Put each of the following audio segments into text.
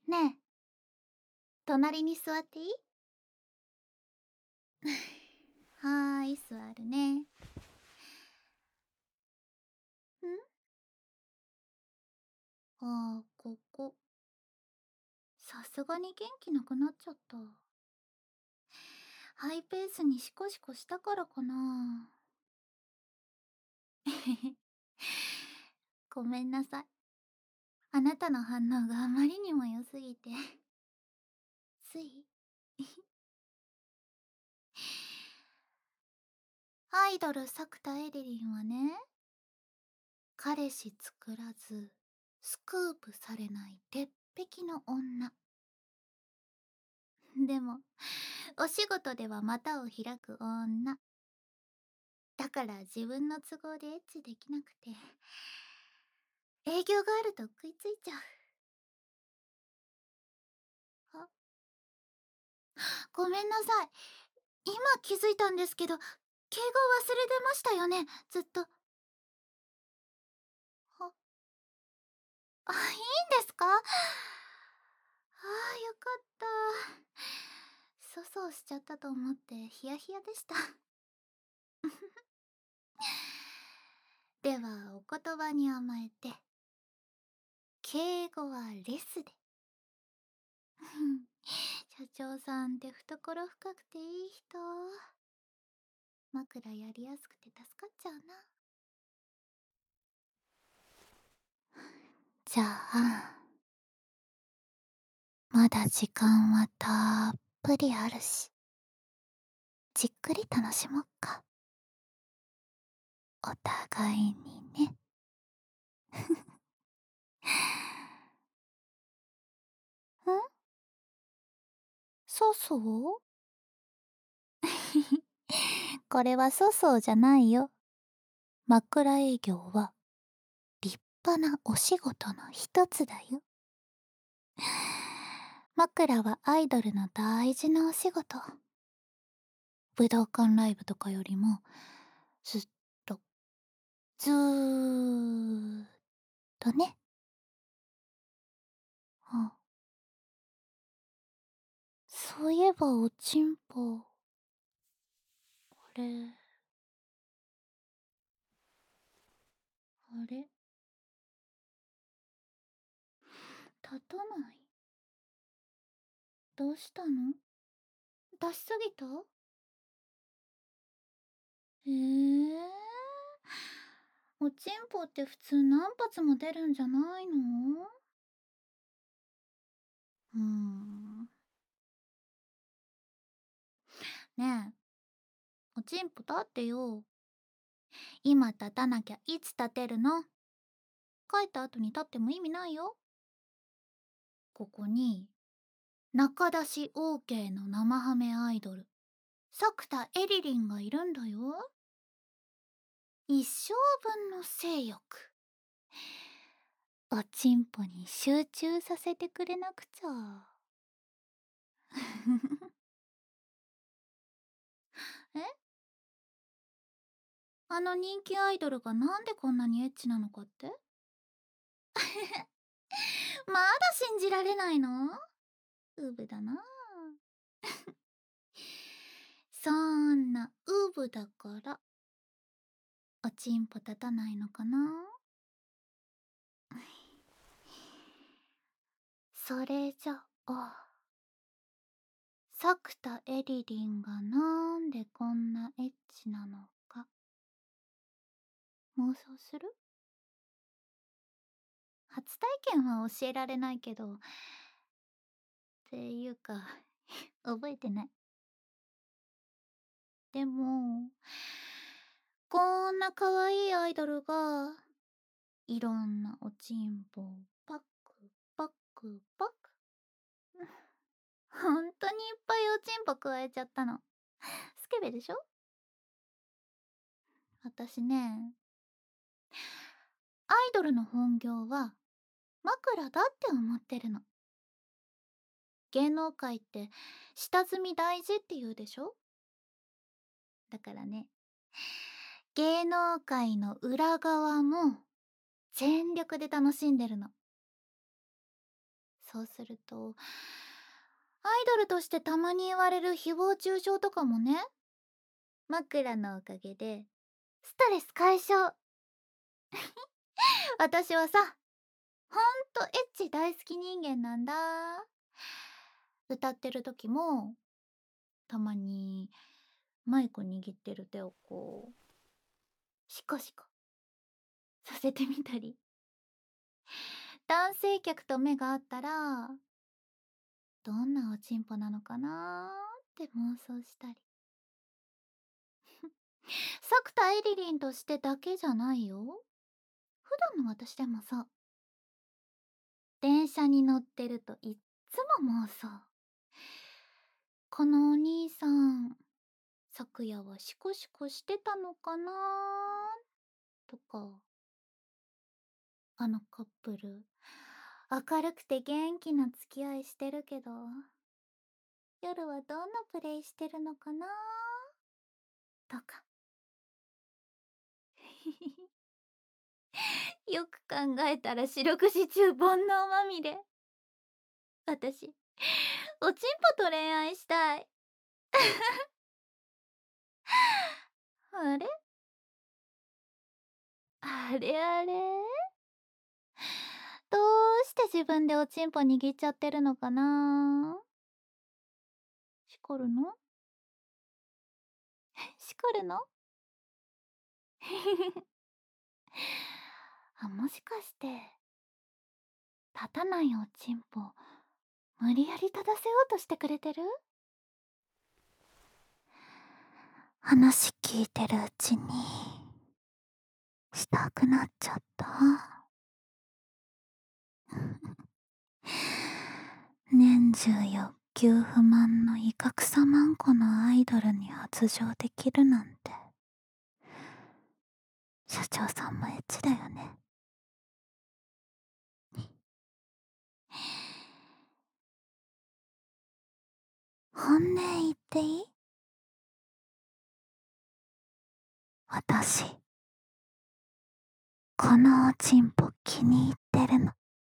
ねえ、隣に座っていい？はーい、座るね。ああ、ここ。さすがに元気なくなっちゃった。ハイペースにシコシコしたからかな。ごめんなさい。あなたの反応があまりにも良すぎて。つい。アイドル作田エリリンはね、彼氏作らず、スクープされない鉄壁の女。でも、お仕事では股を開く女。だから自分の都合でエッチできなくて、営業があると食いついちゃう。あ、ごめんなさい。今気づいたんですけど、敬語忘れてましたよね、ずっと。あ、いいんですか？ああ、よかった。粗相しちゃったと思ってヒヤヒヤでした。では、お言葉に甘えて、敬語はレスで。社長さんって懐深くていい人。枕やりやすくて助かっちゃうな。じゃあ、まだ時間はたっぷりあるし、じっくり楽しもっか。お互いにね。ん？粗相？これは粗相じゃないよ。枕営業は立派なお仕事の一つだよ。枕はアイドルの大事なお仕事。武道館ライブとかよりも、ずっと、ずーっとね。あ、そういえばおちんぽ、あれ、あれ、立たない。どうしたの？出しすぎた？ええおちんぽって普通何発も出るんじゃないの？うーん。ねえ、おちんぽ立ってよ。今立たなきゃいつ立てるの？書いた後に立っても意味ないよ。ここに、中出し OK の生ハメアイドル、作田エリリンがいるんだよ。一生分の性欲。おちんぽに集中させてくれなくちゃ。え？あの人気アイドルがなんでこんなにエッチなのかって？まだ信じられないの？ウブだなあ。そんなウブだからおちんぽ立たないのかな？それじゃあ、作田エリリンがなんでこんなエッチなのか妄想する？初体験は教えられないけど、っていうか覚えてない。でも、こんな可愛いアイドルがいろんなおちんぽをパックパックパック。ほんとにいっぱいおちんぽ加えちゃったの。スケベでしょ？私ね、アイドルの本業は枕だって思ってるの。芸能界って下積み大事って言うでしょ？だからね、芸能界の裏側も全力で楽しんでるの。 そうすると、アイドルとしてたまに言われる誹謗中傷とかもね、枕のおかげで、ストレス解消。私はさ、ほんとエッチ大好き人間なんだ。歌ってる時も、たまにマイク握ってる手をこう、シコシコさせてみたり、男性客と目が合ったら、どんなおちんぽなのかなーって妄想したり。作田エリリンとしてだけじゃないよ。普段の私でもさ、電車に乗ってるといっつも妄想。このお兄さん、昨夜はシコシコしてたのかなとか、あのカップル、明るくて元気な付き合いしてるけど、夜はどんなプレイしてるのかなとか。よく考えたら四六時中煩悩まみれ。私、おちんぽと恋愛したい。あれあれあれ、どうして自分でおちんぽ握っちゃってるのかな。しこるのしこるのあ、もしかして、立たないおちんぽ、無理やり立たせようとしてくれてる。話聞いてるうちに、したくなっちゃった。年中欲求不満のイカクサマンコのアイドルに発情できるなんて、社長さんもエッチだよね。本音言っていい？私、このおちんぽ気に入ってるの。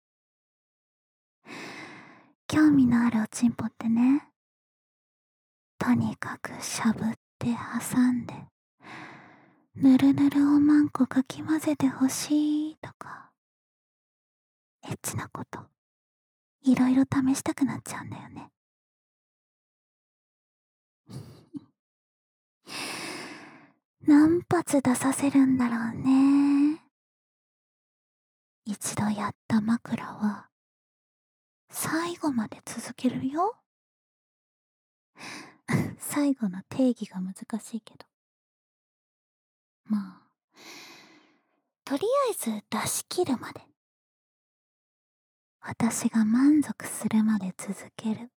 興味のあるおちんぽってね、とにかくしゃぶって挟んで、ぬるぬるおまんこかき混ぜてほしいとか、エッチなこと、いろいろ試したくなっちゃうんだよね。何発出させるんだろうね。一度やった枕は、最後まで続けるよ。最後の定義が難しいけど。まあ、とりあえず出し切るまで。私が満足するまで続ける。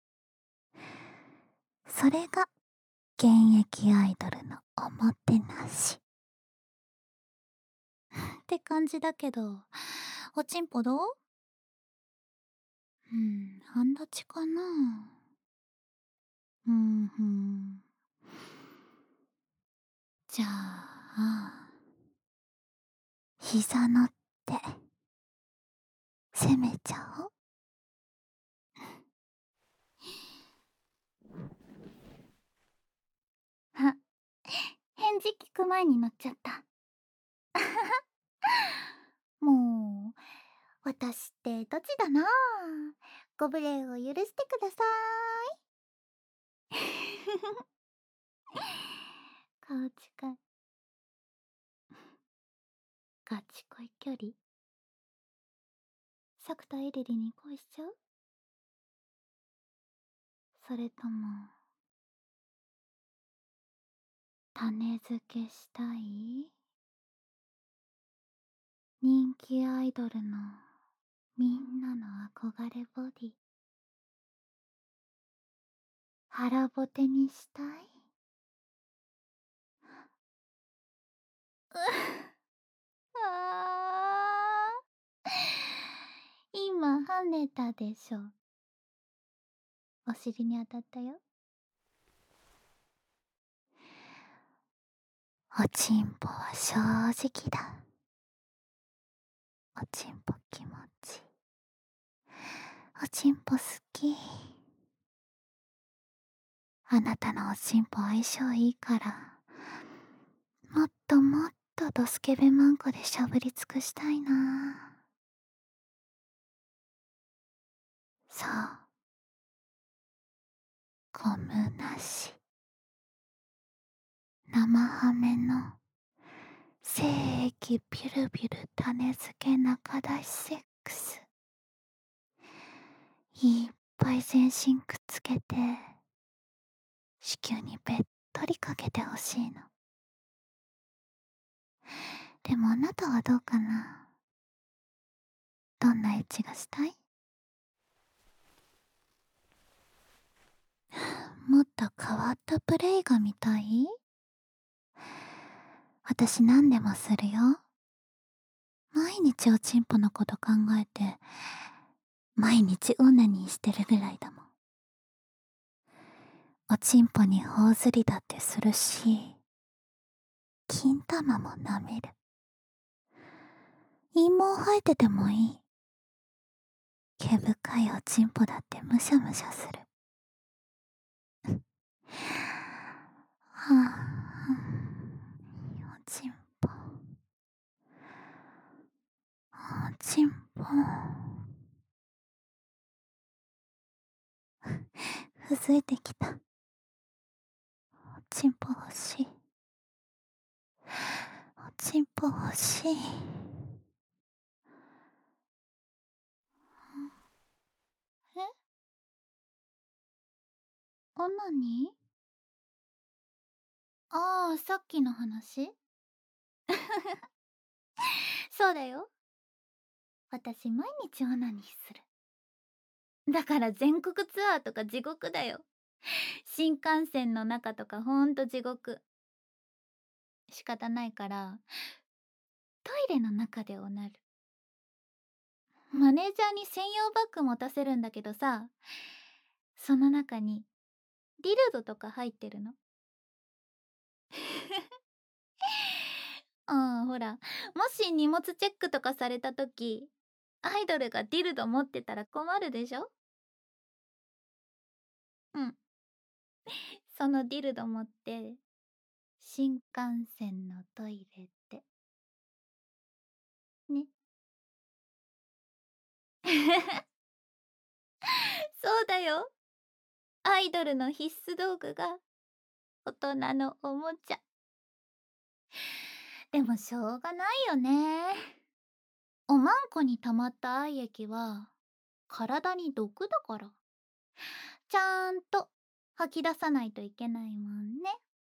それが、現役アイドルのおもてなし。って感じだけど、おちんぽどう？半立ちかな。ふん。じゃあ、膝乗って、攻めちゃおう。あ、返事聞く前に乗っちゃった。もう、私ってドジだな。ご無礼を許してください。顔近い。ガチ恋距離。作田エリリに恋しちゃう？それとも、種付けしたい？人気アイドルのみんなの憧れボディ、腹ぼてにしたい？あー、今跳ねたでしょ。お尻に当たったよ。おちんぽは正直だ。おちんぽ気持ちいい。 おちんぽ好き。あなたのおちんぽ相性いいから、もっともっとドスケベマンコでしゃぶり尽くしたいな。そう、ゴムなし。生ハメの精液ビュルビュル種付け中出しセックス。いっぱい全身くっつけて、子宮にべっとりかけてほしいの。でもあなたはどうかな？どんなエッチがしたい？もっと変わったプレイが見たい？私何でもするよ。毎日おちんぽのこと考えて、毎日オナニーしてるぐらいだもん。おちんぽに頬ずりだってするし、金玉も舐める。陰毛生えててもいい。毛深いおちんぽだってむしゃむしゃする。はあ、おちんぽ、おちんぽ。ふずいてきた。おちんぽ欲しい。おちんぽ欲しい。え、オナニー？ああ、さっきの話？そうだよ。私毎日オナニーする。だから全国ツアーとか地獄だよ。新幹線の中とかほんと地獄。仕方ないから、トイレの中でおなる。マネージャーに専用バッグ持たせるんだけどさ、その中にディルドとか入ってるの。ああ、ほら、もし荷物チェックとかされた時、アイドルがディルド持ってたら困るでしょ？うん。そのディルド持って、新幹線のトイレで。ね。そうだよ。アイドルの必須道具が大人のおもちゃ。でもしょうがないよね。おまんこに溜まった愛液は体に毒だから。ちゃんと吐き出さないといけないもんね。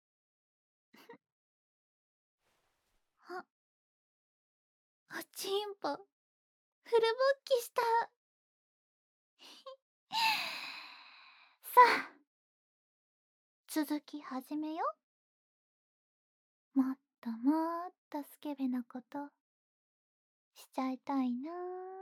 あ、おちんぽ、フル勃起した。さあ、続き始めよ。もっともっとスケベなことしちゃいたいな。